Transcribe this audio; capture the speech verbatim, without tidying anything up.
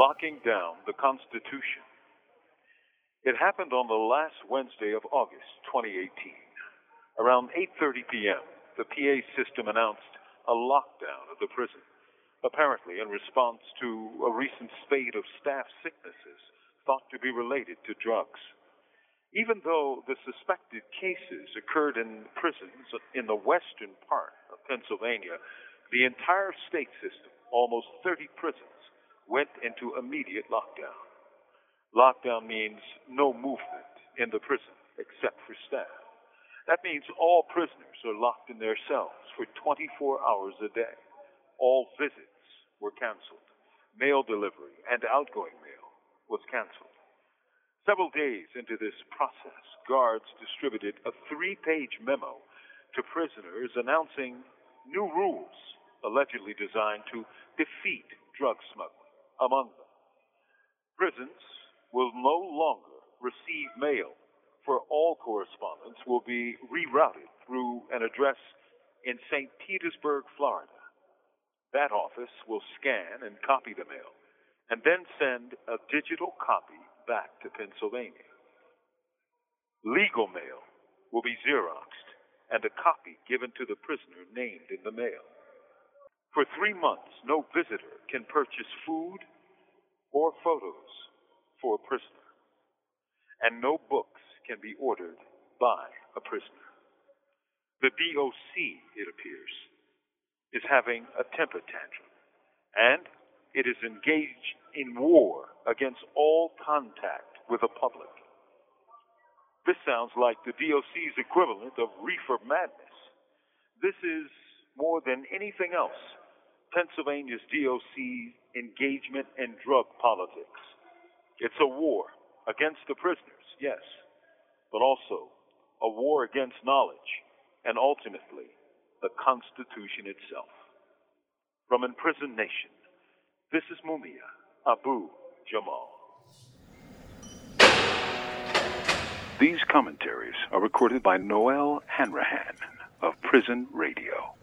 locking down the Constitution. It happened on the last Wednesday of August, twenty eighteen. Around eight thirty p.m., the P A system announced a lockdown of the prison, apparently in response to a recent spate of staff sicknesses thought to be related to drugs. Even though the suspected cases occurred in prisons in the western part of Pennsylvania, the entire state system, almost thirty prisons, went into immediate lockdown. Lockdown means no movement in the prison except for staff. That means all prisoners are locked in their cells for twenty-four hours a day. All visits were canceled. Mail delivery and outgoing mail was canceled. Several days into this process, guards distributed a three-page memo to prisoners announcing new rules allegedly designed to defeat drug smuggling among them. Prisons will no longer receive mail, for all correspondence will be rerouted through an address in Saint Petersburg, Florida. That office will scan and copy the mail, and then send a digital copy back to Pennsylvania. Legal mail will be Xeroxed and a copy given to the prisoner named in the mail. For three months, no visitor can purchase food or photos for a prisoner, and no books can be ordered by a prisoner. The D O C, it appears, is having a temper tantrum, and it is engaged in war against all contact with the public. This sounds like the D O C's equivalent of reefer madness. This is, more than anything else, Pennsylvania's D O C engagement in drug politics. It's a war against the prisoners, yes, but also a war against knowledge and ultimately the Constitution itself. From Imprisoned Nation, this is Mumia Abu Jamal. These commentaries are recorded by Noel Hanrahan of Prison Radio.